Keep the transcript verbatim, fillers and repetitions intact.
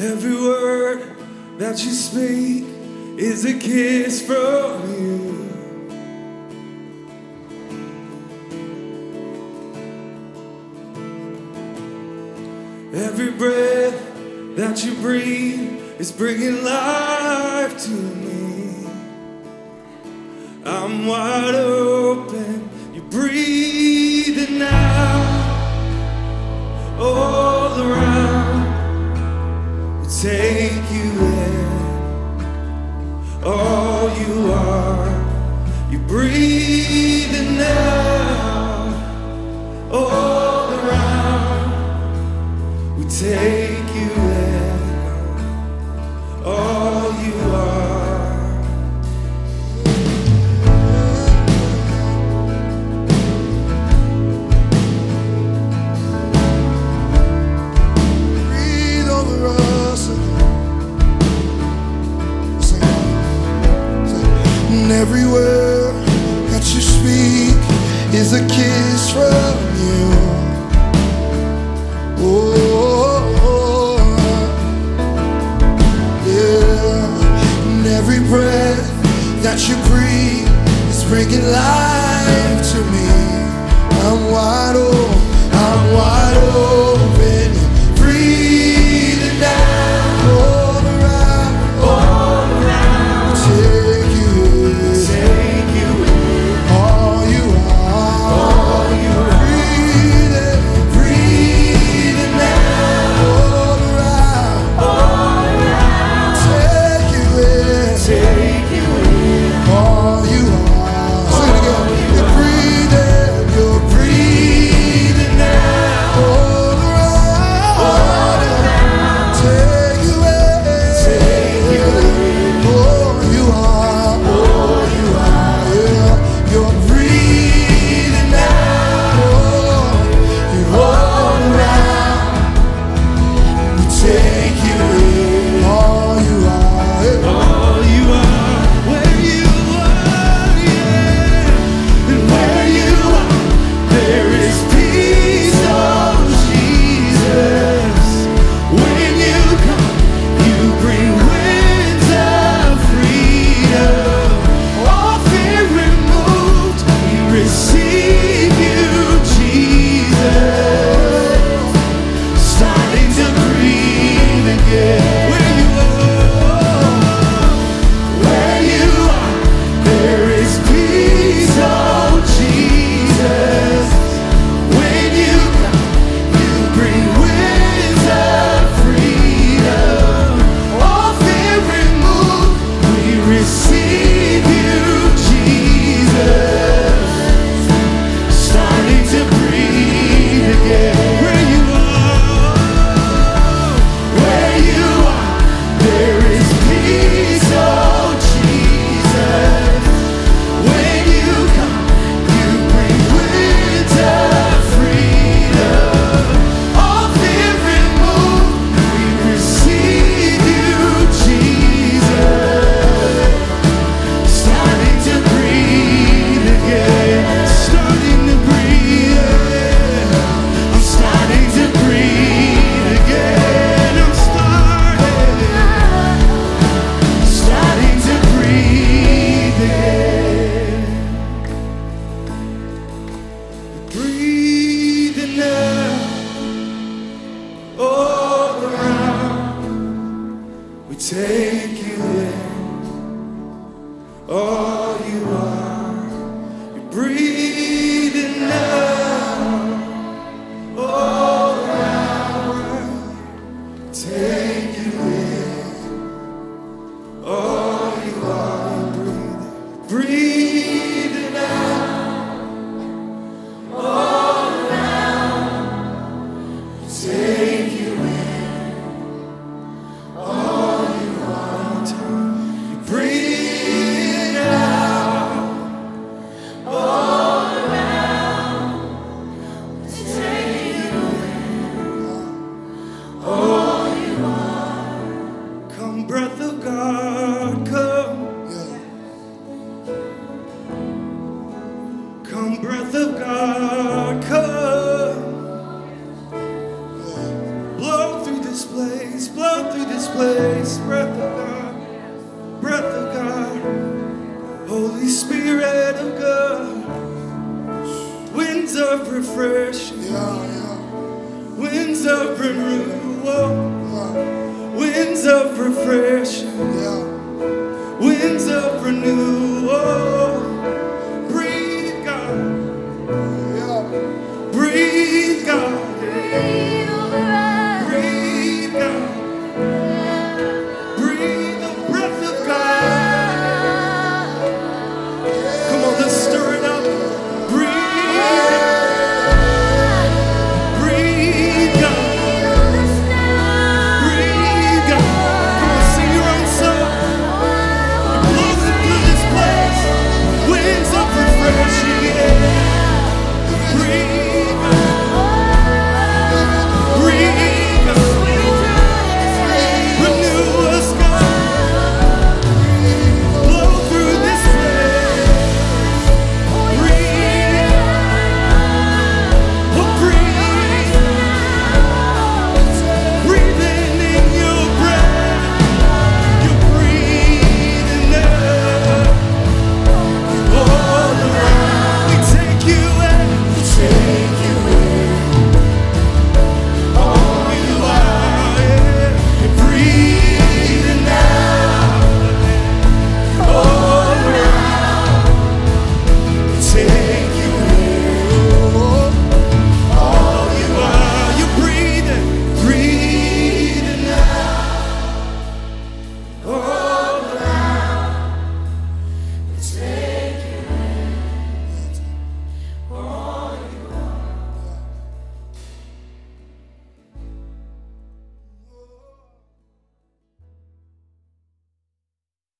Every word that you speak is a kiss from you. Every breath that you breathe is bringing life to me. I'm wide open, you're breathing now. All around, we'll take you there. All you are, you're breathing now. All around, we'll take you there. All you are. Every word that you speak is a kiss from you. Oh, oh, yeah. And every breath that you breathe is bringing life to me. I'm wide open, I'm wide open, breathing down all around, all around. Take you. Take you in. All you are, All you are. breathing, breathing now, all around, All around. take you in, Take you in. all you are. Sing it again. You're breathing, you're breathing now, all around, All around. take you in, Take you in. all you are, All you are. yeah, you're breathing now, you're all around. We take you in, all you are, yeah. All you are. Where you are, yeah. And where you are, there is peace, oh Jesus. When you come, you bring winds of freedom. All fear removed, we receive you, Jesus. Starting to breathe again. Where you are, where you are, there is peace, oh Jesus. When you come, you bring winds of freedom. All fear removed, we receive you, Jesus. Starting to breathe again. Where you are, where you are, there is peace, oh Jesus. When you come, you bring winds of freedom. All fear removed, we receive you, Jesus. Starting to breathe again. Starting to breathe. I'm starting to breathe again. I'm starting. Starting to breathe again. Breathing now. All around. We take you in. All you are. You're breathing now. All around. Take you in. All you are. You're breathing. Breathing now. All around. Take you in. All you are. You're breathing now. place. Breath of God, breath of God, Holy Spirit of God, winds of refreshing, Yeah, yeah. winds of renewal, Yeah. winds of